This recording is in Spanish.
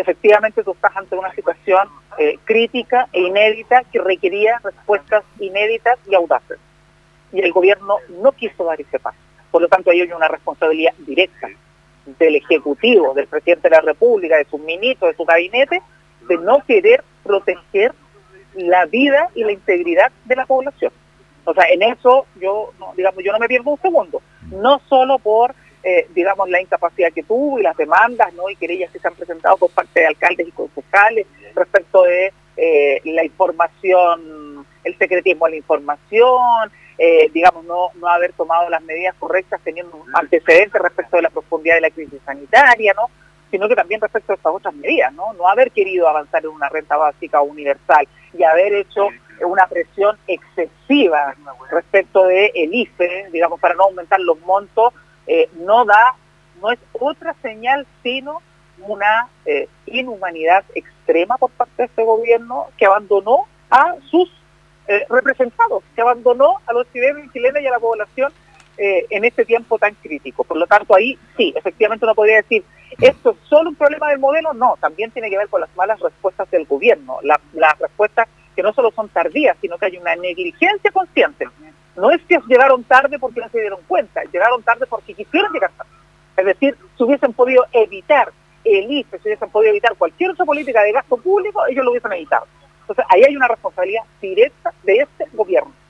efectivamente tú estás ante una situación crítica e inédita que requería respuestas inéditas y audaces. Y el gobierno no quiso dar ese paso. Por lo tanto, ahí hay una responsabilidad directa del Ejecutivo, del Presidente de la República, de sus ministros, de su gabinete, de no querer proteger la vida y la integridad de la población. O sea, en eso yo no me pierdo un segundo. No solo por, la incapacidad que tuvo y las demandas, ¿no?, y querellas que se han presentado por parte de alcaldes y concejales respecto de la información, el secretismo de la información, no haber tomado las medidas correctas teniendo antecedentes respecto de la profundidad de la crisis sanitaria, ¿no?, sino que también respecto a estas otras medidas, no haber querido avanzar en una renta básica universal y haber hecho una presión excesiva respecto de el IFE, para no aumentar los montos, no es otra señal sino una inhumanidad extrema por parte de este gobierno que abandonó a sus representados, que abandonó a los chilenos y chilenas y a la población en este tiempo tan crítico. Por lo tanto, ahí sí, efectivamente uno podría decir, ¿esto es solo un problema del modelo? No, también tiene que ver con las malas respuestas del gobierno, las respuestas que no solo son tardías, sino que hay una negligencia consciente. No es que llegaron tarde porque no se dieron cuenta, llegaron tarde porque quisieron llegar tarde. Es decir, si hubiesen podido evitar el IFE, si hubiesen podido evitar cualquier otra política de gasto público, ellos lo hubiesen evitado. Entonces, ahí hay una responsabilidad directa de este gobierno.